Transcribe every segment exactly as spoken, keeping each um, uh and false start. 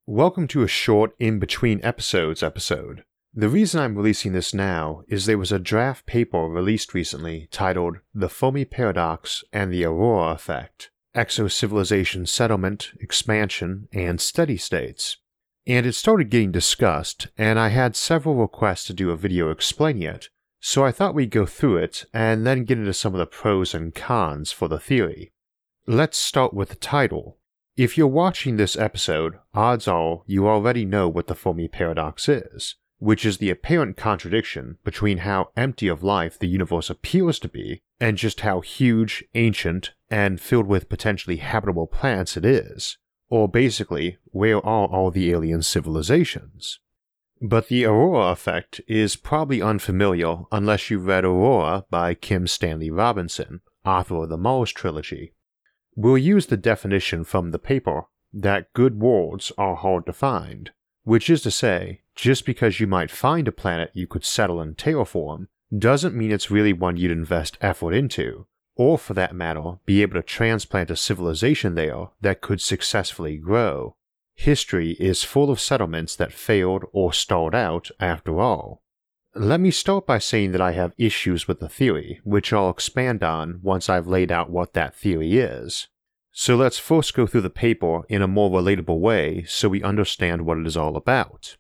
Welcome to a short in-between episodes episode. The reason I'm releasing this now is there was a draft paper released recently titled The Fermi Paradox and the Aurora Effect, Exo-Civilization Settlement, Expansion, and Steady States. And it started getting discussed, and I had several requests to do a video explaining it, so I thought we'd go through it and then get into some of the pros and cons for the theory. Let's start with the title. If you're watching this episode, odds are you already know what the Fermi Paradox is, which is the apparent contradiction between how empty of life the universe appears to be and just how huge, ancient, and filled with potentially habitable planets it is. Or basically, where are all the alien civilizations? But the Aurora Effect is probably unfamiliar unless you've read Aurora by Kim Stanley Robinson, author of the Mars Trilogy. We'll use the definition from the paper that good worlds are hard to find, which is to say, just because you might find a planet you could settle and terraform doesn't mean it's really one you'd invest effort into, or for that matter, be able to transplant a civilization there that could successfully grow. History is full of settlements that failed or stalled out after all. Let me start by saying that I have issues with the theory, which I'll expand on once I've laid out what that theory is. So let's first go through the paper in a more relatable way so we understand what it is all about.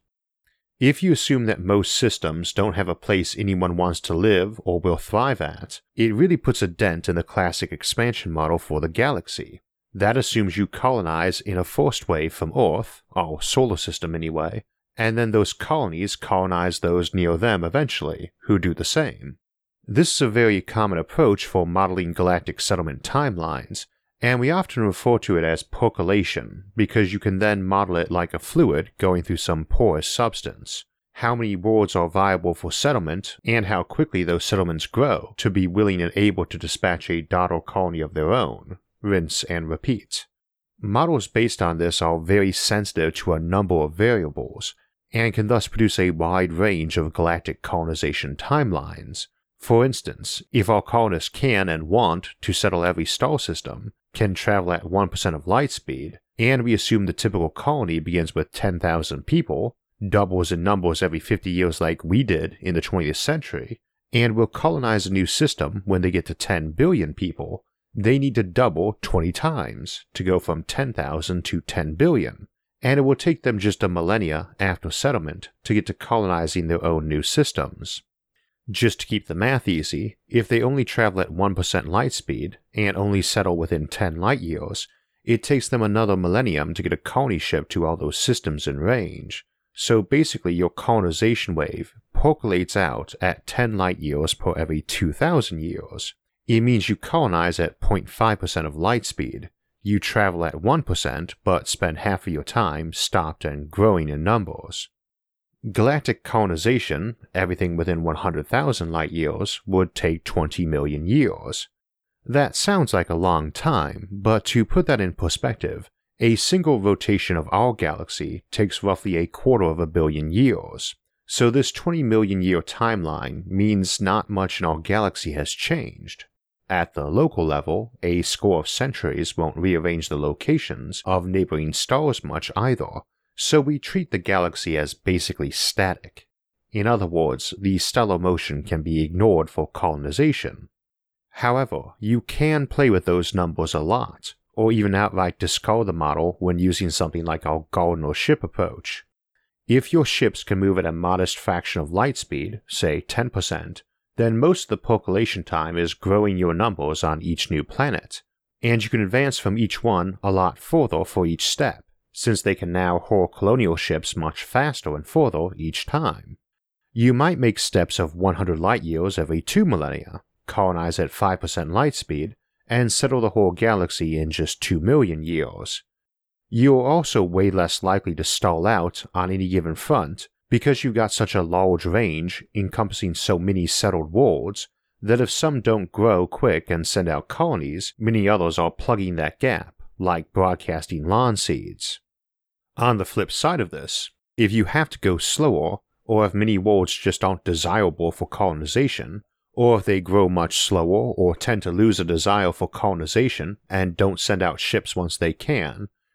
If you assume that most systems don't have a place anyone wants to live or will thrive at, it really puts a dent in the classic expansion model for the galaxy. That assumes you colonize in a first wave from Earth, our solar system anyway, and then those colonies colonize those near them eventually, who do the same. This is a very common approach for modeling galactic settlement timelines, and we often refer to it as percolation because you can then model it like a fluid going through some porous substance. How many worlds are viable for settlement, and how quickly those settlements grow to be willing and able to dispatch a daughter colony of their own. Rinse and repeat. Models based on this are very sensitive to a number of variables, and can thus produce a wide range of galactic colonization timelines. For instance, if our colonists can and want to settle every star system, can travel at one percent of light speed, and we assume the typical colony begins with ten thousand people, doubles in numbers every fifty years like we did in the twentieth century, and will colonize a new system when they get to ten billion people, they need to double twenty times to go from ten thousand to ten billion. And it will take them just a millennia after settlement to get to colonizing their own new systems. Just to keep the math easy, if they only travel at one percent light speed and only settle within ten light years, it takes them another millennium to get a colony ship to all those systems in range. So basically your colonization wave percolates out at ten light years per every two thousand years. It means you colonize at zero point five percent of light speed. You travel at one percent, but spend half of your time stopped and growing in numbers. Galactic colonization, everything within one hundred thousand light years, would take twenty million years. That sounds like a long time, but to put that in perspective, a single rotation of our galaxy takes roughly a quarter of a billion years. So this twenty million year timeline means not much in our galaxy has changed. At the local level, a score of centuries won't rearrange the locations of neighboring stars much either, so we treat the galaxy as basically static. In other words, the stellar motion can be ignored for colonization. However, you can play with those numbers a lot, or even outright discard the model when using something like our Gardner ship approach. If your ships can move at a modest fraction of light speed, say ten percent, then most of the percolation time is growing your numbers on each new planet, and you can advance from each one a lot further for each step, since they can now hurl colonial ships much faster and further each time. You might make steps of one hundred light years every two millennia, colonize at five percent light speed, and settle the whole galaxy in just two million years. You are also way less likely to stall out on any given front, because you've got such a large range encompassing so many settled worlds that if some don't grow quick and send out colonies, many others are plugging that gap, like broadcasting lawn seeds. On the flip side of this, if you have to go slower, or if many worlds just aren't desirable for colonization, or if they grow much slower or tend to lose a desire for colonization and don't send out ships once they can,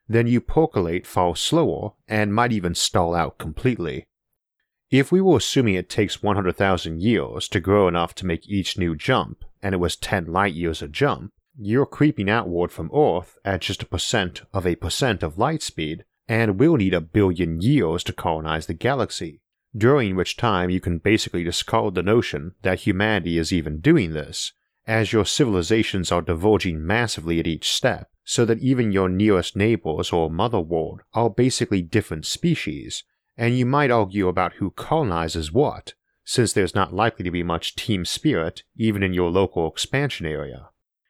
then you percolate far slower and might even stall out completely. If we were assuming it takes one hundred thousand years to grow enough to make each new jump, and it was ten light years a jump, you're creeping outward from Earth at just a percent of a percent of light speed, and will need a billion years to colonize the galaxy, during which time you can basically discard the notion that humanity is even doing this, as your civilizations are diverging massively at each step, so that even your nearest neighbors or mother world are basically different species, and you might argue about who colonizes what, since there's not likely to be much team spirit even in your local expansion area.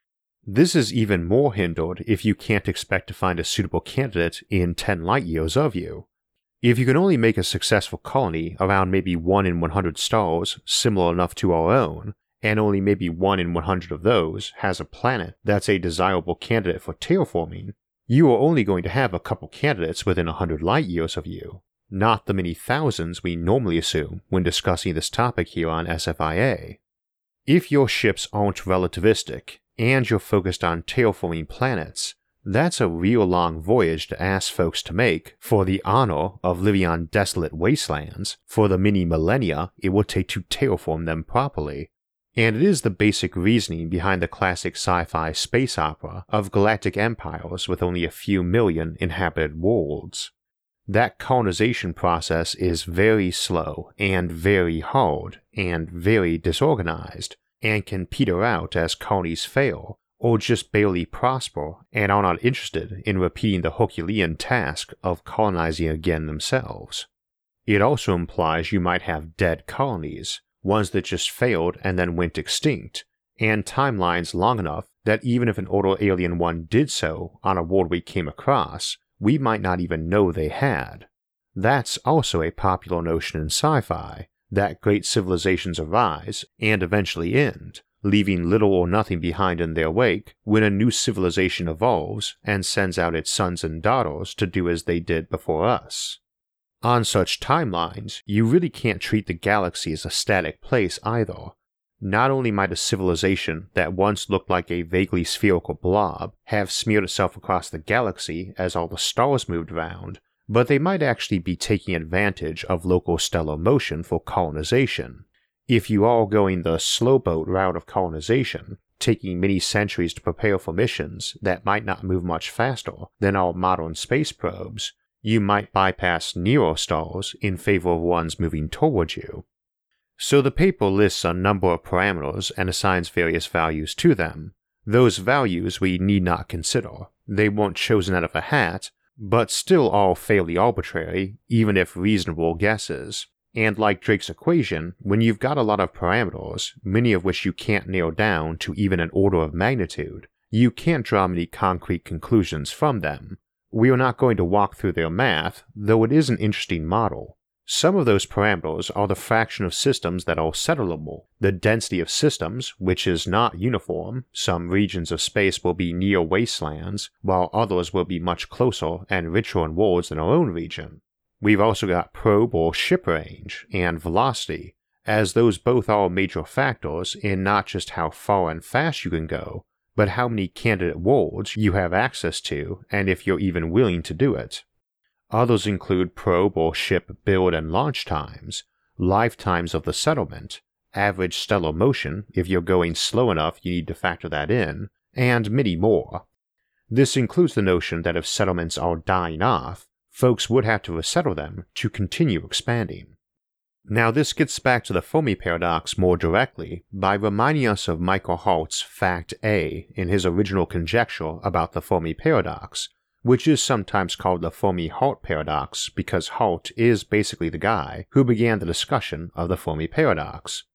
This is even more hindered if you can't expect to find a suitable candidate in ten light years of you. If you can only make a successful colony around maybe one in one hundred stars similar enough to our own, and only maybe one in one hundred of those has a planet that's a desirable candidate for terraforming, you are only going to have a couple candidates within one hundred light years of you, not the many thousands we normally assume when discussing this topic here on S F I A. If your ships aren't relativistic, and you're focused on terraforming planets, that's a real long voyage to ask folks to make for the honor of living on desolate wastelands for the many millennia it will take to terraform them properly. And it is the basic reasoning behind the classic sci-fi space opera of galactic empires with only a few million inhabited worlds. That colonization process is very slow and very hard and very disorganized, and can peter out as colonies fail, or just barely prosper and are not interested in repeating the Herculean task of colonizing again themselves. It also implies you might have dead colonies, ones that just failed and then went extinct, and timelines long enough that even if an older alien one did so on a world we came across, we might not even know they had. That's also a popular notion in sci-fi, that great civilizations arise and eventually end, leaving little or nothing behind in their wake when a new civilization evolves and sends out its sons and daughters to do as they did before us. On such timelines, you really can't treat the galaxy as a static place either. Not only might a civilization that once looked like a vaguely spherical blob have smeared itself across the galaxy as all the stars moved around, but they might actually be taking advantage of local stellar motion for colonization. If you are going the slow boat route of colonization, taking many centuries to prepare for missions that might not move much faster than our modern space probes, you might bypass nearer stars in favor of ones moving towards you. So the paper lists a number of parameters and assigns various values to them. Those values we need not consider. They weren't chosen out of a hat, but still are fairly arbitrary, even if reasonable guesses. And like Drake's equation, when you've got a lot of parameters, many of which you can't nail down to even an order of magnitude, you can't draw many concrete conclusions from them. We are not going to walk through their math, though it is an interesting model. Some of those parameters are the fraction of systems that are settlable, the density of systems, which is not uniform. Some regions of space will be near wastelands, while others will be much closer and richer in worlds than our own region. We've also got probe or ship range, and velocity, as those both are major factors in not just how far and fast you can go, but how many candidate worlds you have access to, and if you're even willing to do it. Others include probe or ship build and launch times, lifetimes of the settlement, average stellar motion if you're going slow enough you need to factor that in, and many more. This includes the notion that if settlements are dying off, folks would have to resettle them to continue expanding. Now this gets back to the Fermi paradox more directly by reminding us of Michael Hart's Fact A in his original conjecture about the Fermi paradox, which is sometimes called the Fermi-Hart paradox because Hart is basically the guy who began the discussion of the Fermi paradox.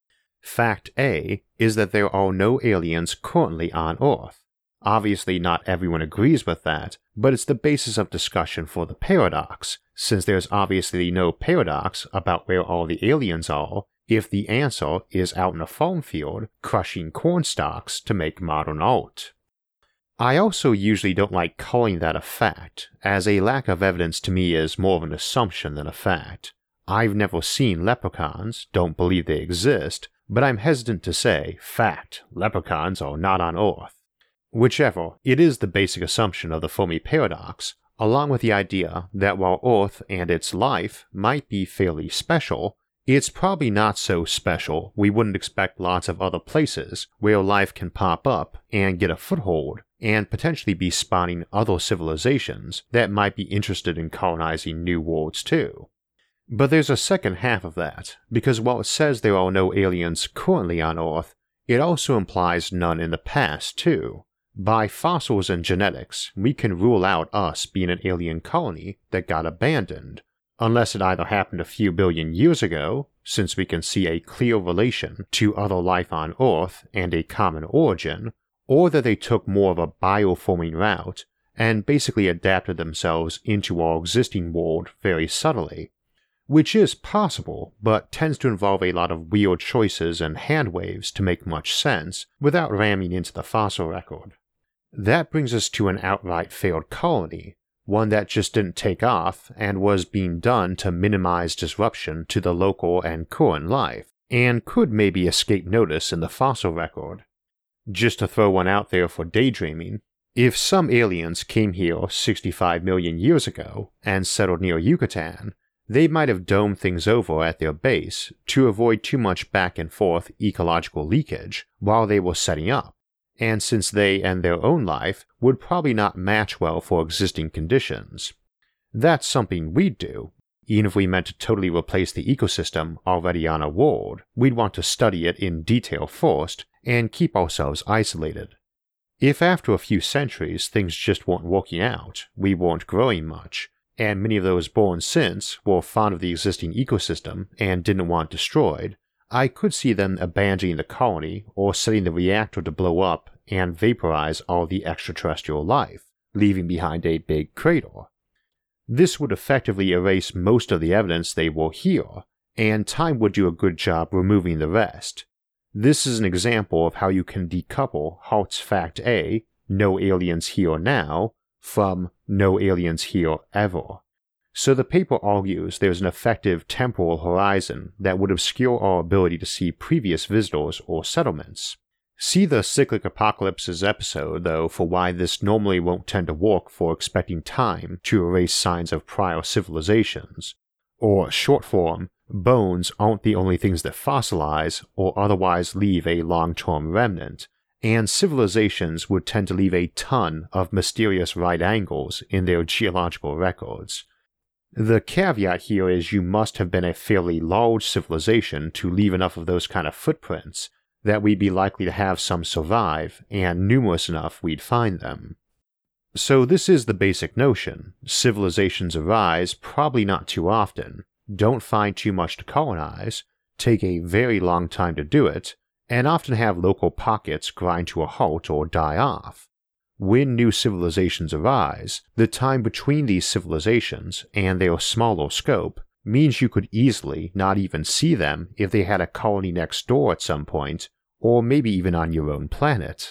Fact A is that there are no aliens currently on Earth. Obviously not everyone agrees with that, but it's the basis of discussion for the paradox, since there's obviously no paradox about where all the aliens are if the answer is out in a farm field crushing corn stalks to make modern art. I also usually don't like calling that a fact, as a lack of evidence to me is more of an assumption than a fact. I've never seen leprechauns, don't believe they exist, but I'm hesitant to say, fact, leprechauns are not on Earth. Whichever, it is the basic assumption of the Fermi paradox, along with the idea that while Earth and its life might be fairly special, it's probably not so special we wouldn't expect lots of other places where life can pop up and get a foothold and potentially be spawning other civilizations that might be interested in colonizing new worlds too. But there's a second half of that, because while it says there are no aliens currently on Earth, it also implies none in the past too. By fossils and genetics, we can rule out us being an alien colony that got abandoned, unless it either happened a few billion years ago, since we can see a clear relation to other life on Earth and a common origin, or that they took more of a bioforming route and basically adapted themselves into our existing world very subtly, which is possible, but tends to involve a lot of weird choices and handwaves to make much sense without ramming into the fossil record. That brings us to an outright failed colony, one that just didn't take off and was being done to minimize disruption to the local and current life, and could maybe escape notice in the fossil record. Just to throw one out there for daydreaming, if some aliens came here sixty-five million years ago and settled near Yucatan, they might have domed things over at their base to avoid too much back and forth ecological leakage while they were setting up. And since they and their own life would probably not match well for existing conditions. That's something we'd do. Even if we meant to totally replace the ecosystem already on a world, we'd want to study it in detail first and keep ourselves isolated. If after a few centuries things just weren't working out, we weren't growing much, and many of those born since were fond of the existing ecosystem and didn't want it destroyed, I could see them abandoning the colony or setting the reactor to blow up and vaporize all the extraterrestrial life, leaving behind a big crater. This would effectively erase most of the evidence they were here, and time would do a good job removing the rest. This is an example of how you can decouple Hart's Fact A, no aliens here now, from no aliens here ever. So the paper argues there's an effective temporal horizon that would obscure our ability to see previous visitors or settlements. See the Cyclic Apocalypses episode, though, for why this normally won't tend to work for expecting time to erase signs of prior civilizations. Or, short form, bones aren't the only things that fossilize or otherwise leave a long-term remnant, and civilizations would tend to leave a ton of mysterious right angles in their geological records. The caveat here is you must have been a fairly large civilization to leave enough of those kind of footprints that we'd be likely to have some survive, and numerous enough we'd find them. So this is the basic notion. Civilizations arise probably not too often, don't find too much to colonize, take a very long time to do it, and often have local pockets grind to a halt or die off. When new civilizations arise, the time between these civilizations and their smaller scope means you could easily not even see them if they had a colony next door at some point, or maybe even on your own planet.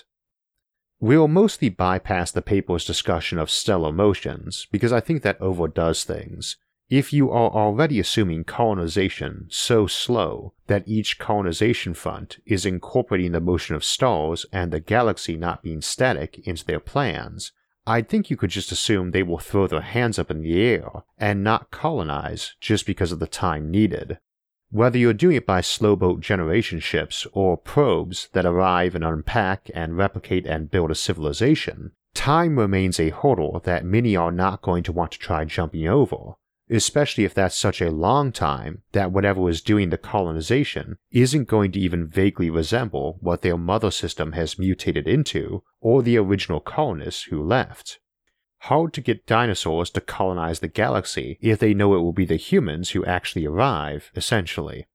We'll mostly bypass the paper's discussion of stellar motions because I think that overdoes things. If you are already assuming colonization so slow that each colonization front is incorporating the motion of stars and the galaxy not being static into their plans, I'd think you could just assume they will throw their hands up in the air and not colonize just because of the time needed. Whether you're doing it by slowboat generation ships or probes that arrive and unpack and replicate and build a civilization, time remains a hurdle that many are not going to want to try jumping over. Especially if that's such a long time that whatever is doing the colonization isn't going to even vaguely resemble what their mother system has mutated into or the original colonists who left. Hard to get dinosaurs to colonize the galaxy if they know it will be the humans who actually arrive, essentially.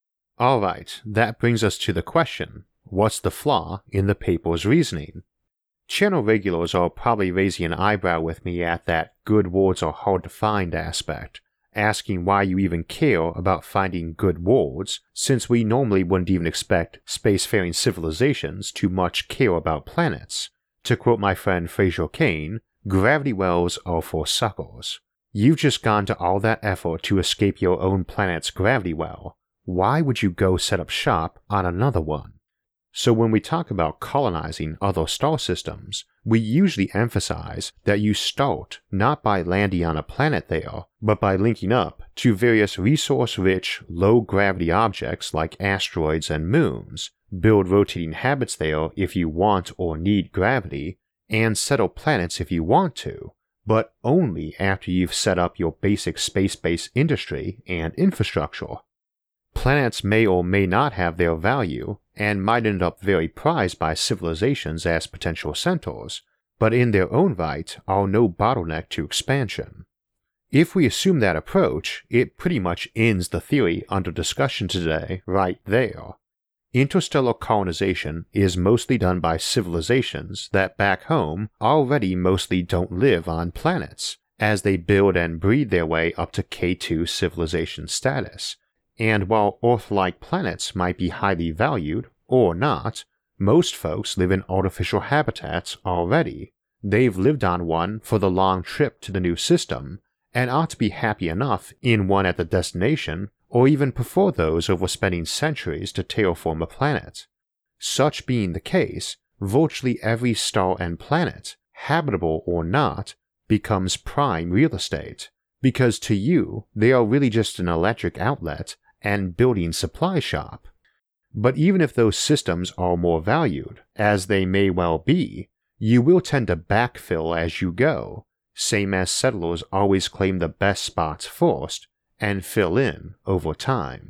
Alright, that brings us to the question, what's the flaw in the paper's reasoning? Channel regulars are probably raising an eyebrow with me at that good words are hard to find aspect, asking why you even care about finding good words, since we normally wouldn't even expect spacefaring civilizations to much care about planets. To quote my friend Fraser Kane, gravity wells are for suckers. You've just gone to all that effort to escape your own planet's gravity well. Why would you go set up shop on another one? So when we talk about colonizing other star systems, we usually emphasize that you start not by landing on a planet there, but by linking up to various resource-rich, low-gravity objects like asteroids and moons, build rotating habits there if you want or need gravity, and settle planets if you want to, but only after you've set up your basic space-based industry and infrastructure. Planets may or may not have their value, and might end up very prized by civilizations as potential centers, but in their own right are no bottleneck to expansion. If we assume that approach, it pretty much ends the theory under discussion today right there. Interstellar colonization is mostly done by civilizations that back home already mostly don't live on planets, as they build and breed their way up to K two civilization status. And while Earth-like planets might be highly valued, or not, most folks live in artificial habitats already. They've lived on one for the long trip to the new system, and ought to be happy enough in one at the destination, or even prefer those over spending centuries to terraform a planet. Such being the case, virtually every star and planet, habitable or not, becomes prime real estate, because to you they are really just an electric outlet and building supply shop. But even if those systems are more valued, as they may well be, you will tend to backfill as you go, same as settlers always claim the best spots first, and fill in over time.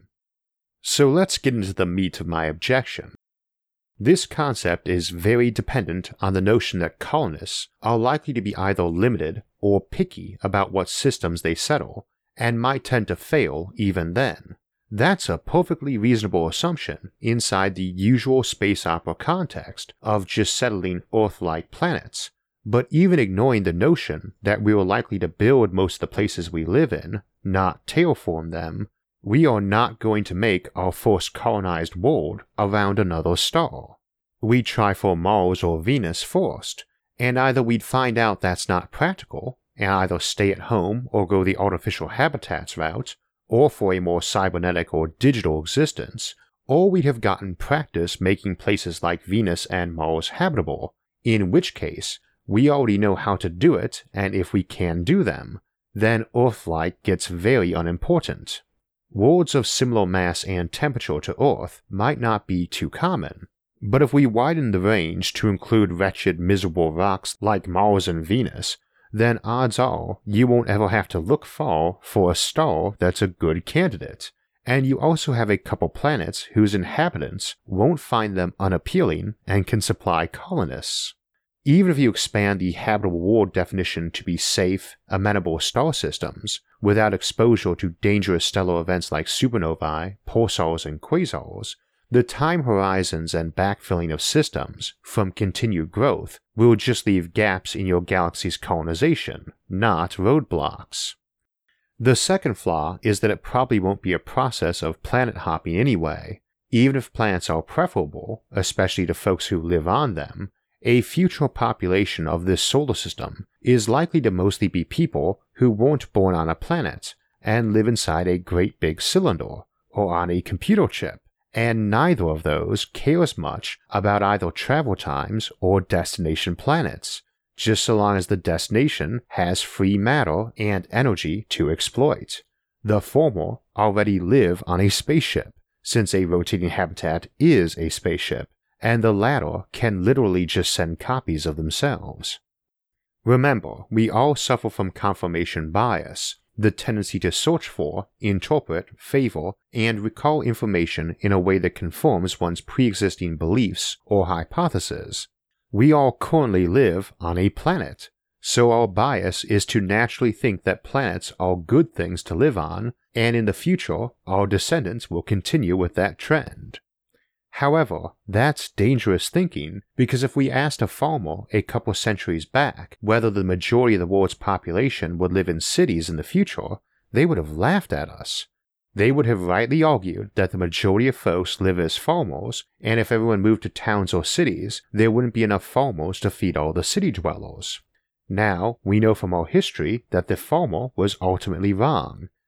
So let's get into the meat of my objection. This concept is very dependent on the notion that colonists are likely to be either limited or picky about what systems they settle, and might tend to fail even then. That's a perfectly reasonable assumption inside the usual space opera context of just settling Earth-like planets, but even ignoring the notion that we are likely to build most of the places we live in, not terraform them, we are not going to make our first colonized world around another star. We'd try for Mars or Venus first, and either we'd find out that's not practical, and either stay at home or go the artificial habitats route, or for a more cybernetic or digital existence, or we'd have gotten practice making places like Venus and Mars habitable, in which case, we already know how to do it, and if we can do them, then Earth-like gets very unimportant. Worlds of similar mass and temperature to Earth might not be too common, but if we widen the range to include wretched, miserable rocks like Mars and Venus, then odds are you won't ever have to look far for a star that's a good candidate, and you also have a couple planets whose inhabitants won't find them unappealing and can supply colonists. Even if you expand the habitable world definition to be safe, amenable star systems, without exposure to dangerous stellar events like supernovae, pulsars, and quasars, the time horizons and backfilling of systems from continued growth will just leave gaps in your galaxy's colonization, not roadblocks. The second flaw is that it probably won't be a process of planet hopping anyway. Even if planets are preferable, especially to folks who live on them, a future population of this solar system is likely to mostly be people who weren't born on a planet and live inside a great big cylinder or on a computer chip, and neither of those cares much about either travel times or destination planets, just so long as the destination has free matter and energy to exploit. The former already live on a spaceship, since a rotating habitat is a spaceship, and the latter can literally just send copies of themselves. Remember, we all suffer from confirmation bias, the tendency to search for, interpret, favor, and recall information in a way that conforms one's pre-existing beliefs or hypotheses. We all currently live on a planet, so our bias is to naturally think that planets are good things to live on, and in the future, our descendants will continue with that trend. However, that's dangerous thinking, because if we asked a farmer a couple centuries back whether the majority of the world's population would live in cities in the future, they would have laughed at us. They would have rightly argued that the majority of folks live as farmers, and if everyone moved to towns or cities, there wouldn't be enough farmers to feed all the city dwellers. Now, we know from our history that the farmer was ultimately wrong,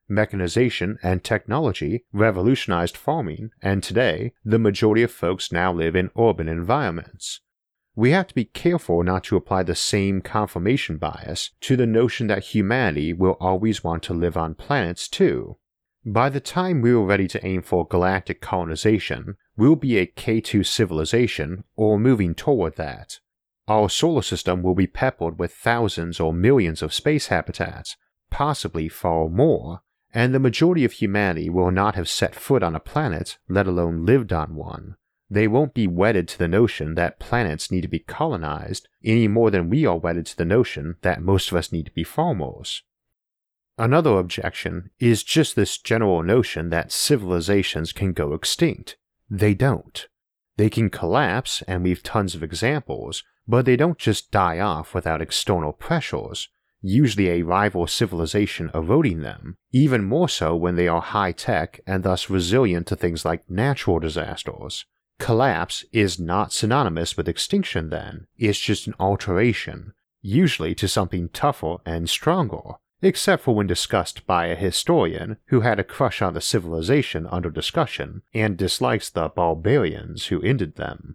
mechanization and technology revolutionized farming, and today, the majority of folks now live in urban environments. We have to be careful not to apply the same confirmation bias to the notion that humanity will always want to live on planets too. By the time we are ready to aim for galactic colonization, we'll be a K two civilization or moving toward that. Our solar system will be peppered with thousands or millions of space habitats, possibly far more, and the majority of humanity will not have set foot on a planet, let alone lived on one. They won't be wedded to the notion that planets need to be colonized any more than we are wedded to the notion that most of us need to be farmers. Another objection is just this general notion that civilizations can go extinct. They don't. They can collapse, and we've tons of examples, but they don't just die off without external pressures, usually a rival civilization eroding them, even more so when they are high-tech and thus resilient to things like natural disasters. Collapse is not synonymous with extinction then, it's just an alteration, usually to something tougher and stronger, except for when discussed by a historian who had a crush on the civilization under discussion and dislikes the barbarians who ended them.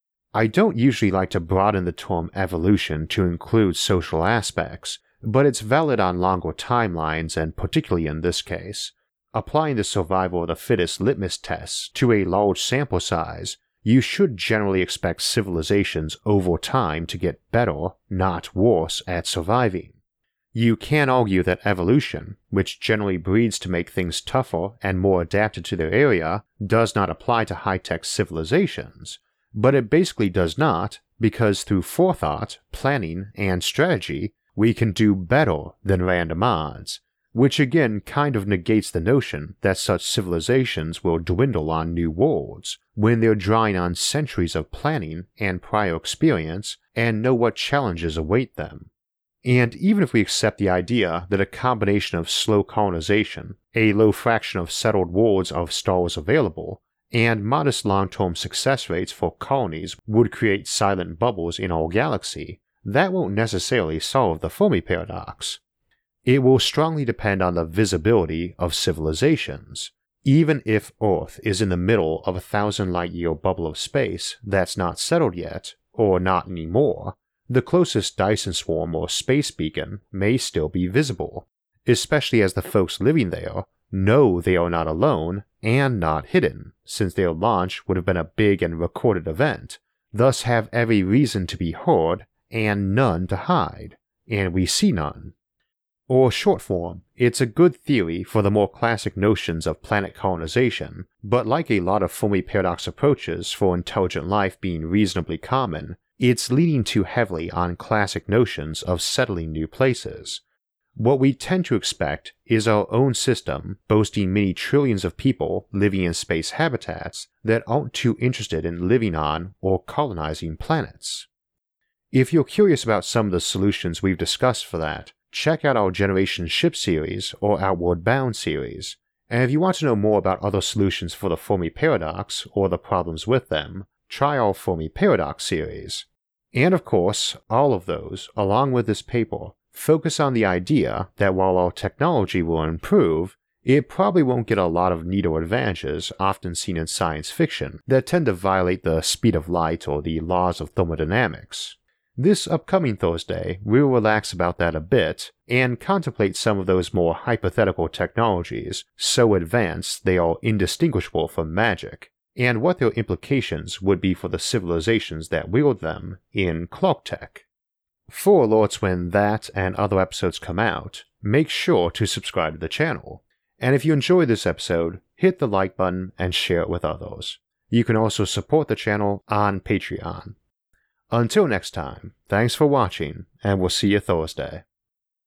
I don't usually like to broaden the term evolution to include social aspects, but it's valid on longer timelines and particularly in this case. Applying the survival of the fittest litmus tests to a large sample size, you should generally expect civilizations over time to get better, not worse, at surviving. You can argue that evolution, which generally breeds to make things tougher and more adapted to their area, does not apply to high-tech civilizations, but it basically does not because through forethought, planning, and strategy, we can do better than random odds, which again kind of negates the notion that such civilizations will dwindle on new worlds when they're drawing on centuries of planning and prior experience and know what challenges await them. And even if we accept the idea that a combination of slow colonization, a low fraction of settled worlds of stars available, and modest long-term success rates for colonies would create silent bubbles in our galaxy, that won't necessarily solve the Fermi paradox. It will strongly depend on the visibility of civilizations. Even if Earth is in the middle of a thousand light-year bubble of space that's not settled yet, or not anymore, the closest Dyson swarm or space beacon may still be visible, especially as the folks living there know they are not alone and not hidden, since their launch would have been a big and recorded event, thus have every reason to be heard and none to hide, and we see none. Or short form, it's a good theory for the more classic notions of planet colonization, but like a lot of Fermi paradox approaches for intelligent life being reasonably common, it's leaning too heavily on classic notions of settling new places. What we tend to expect is our own system boasting many trillions of people living in space habitats that aren't too interested in living on or colonizing planets. If you're curious about some of the solutions we've discussed for that, check out our Generation Ship series or Outward Bound series, and if you want to know more about other solutions for the Fermi paradox or the problems with them, try our Fermi paradox series. And of course, all of those, along with this paper, focus on the idea that while our technology will improve, it probably won't get a lot of neater advantages often seen in science fiction that tend to violate the speed of light or the laws of thermodynamics. This upcoming Thursday, we'll relax about that a bit and contemplate some of those more hypothetical technologies so advanced they are indistinguishable from magic, and what their implications would be for the civilizations that wield them in Clarktech. For alerts when that and other episodes come out, make sure to subscribe to the channel. And if you enjoyed this episode, hit the like button and share it with others. You can also support the channel on Patreon. Until next time, thanks for watching, and we'll see you Thursday.